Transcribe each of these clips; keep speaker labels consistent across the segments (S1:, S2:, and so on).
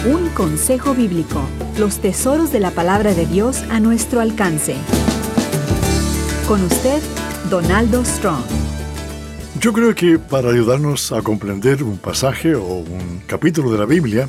S1: Un consejo bíblico. Los tesoros de la palabra de Dios a nuestro alcance. Con usted, Donaldo Strong.
S2: Yo creo que para ayudarnos a comprender un pasaje o un capítulo de la Biblia,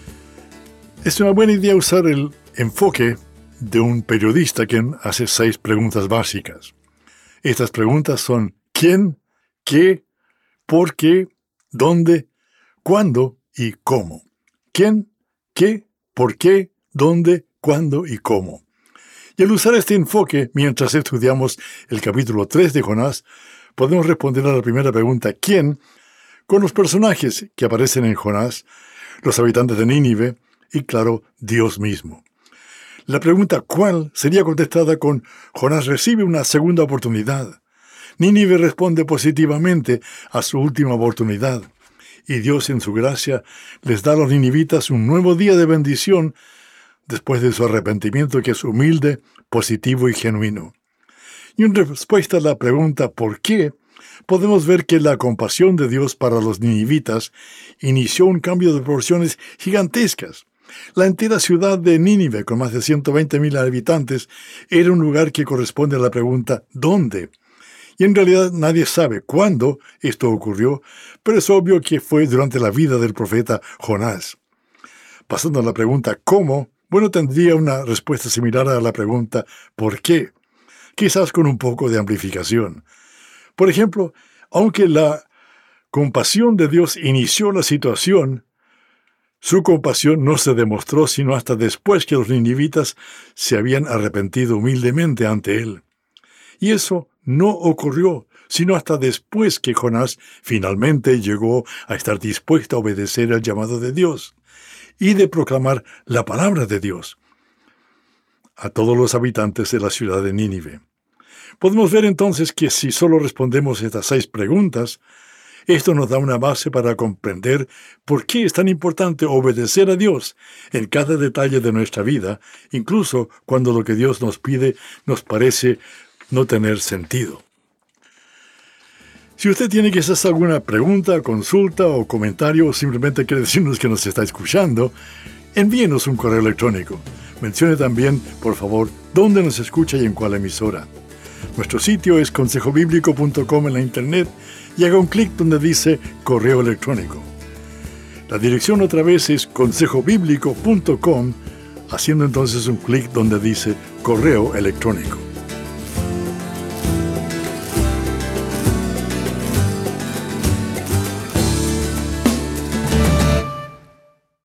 S2: es una buena idea usar el enfoque de un periodista quien hace 6 preguntas básicas. Estas preguntas son ¿quién?, ¿qué?, ¿por qué?, ¿dónde?, ¿cuándo? Y ¿cómo? ¿Quién?, ¿qué?, ¿por qué?, ¿dónde?, ¿cuándo? Y ¿cómo? Y al usar este enfoque, mientras estudiamos el capítulo 3 de Jonás, podemos responder a la primera pregunta, ¿quién?, con los personajes que aparecen en Jonás, los habitantes de Nínive y, claro, Dios mismo. La pregunta ¿cuál? Sería contestada con Jonás recibe una segunda oportunidad. Nínive responde positivamente a su última oportunidad. Y Dios en su gracia les da a los ninivitas un nuevo día de bendición después de su arrepentimiento que es humilde, positivo y genuino. Y en respuesta a la pregunta ¿por qué?, podemos ver que la compasión de Dios para los ninivitas inició un cambio de proporciones gigantescas. La entera ciudad de Nínive, con más de 120,000 habitantes, era un lugar que corresponde a la pregunta ¿dónde? Y en realidad nadie sabe cuándo esto ocurrió, pero es obvio que fue durante la vida del profeta Jonás. Pasando a la pregunta ¿cómo?, bueno, tendría una respuesta similar a la pregunta ¿por qué?, quizás con un poco de amplificación. Por ejemplo, aunque la compasión de Dios inició la situación, su compasión no se demostró sino hasta después que los ninivitas se habían arrepentido humildemente ante él. Y eso no ocurrió sino hasta después que Jonás finalmente llegó a estar dispuesto a obedecer al llamado de Dios y de proclamar la palabra de Dios a todos los habitantes de la ciudad de Nínive. Podemos ver entonces que si solo respondemos estas 6 preguntas, esto nos da una base para comprender por qué es tan importante obedecer a Dios en cada detalle de nuestra vida, incluso cuando lo que Dios nos pide nos parece no tener sentido. Si usted tiene quizás alguna pregunta, consulta o comentario o simplemente quiere decirnos que nos está escuchando, envíenos un correo electrónico. Mencione también, por favor, dónde nos escucha y en cuál emisora. Nuestro sitio es consejobiblico.com en la internet y haga un clic donde dice correo electrónico. La dirección otra vez es consejobiblico.com, haciendo entonces un clic donde dice correo electrónico.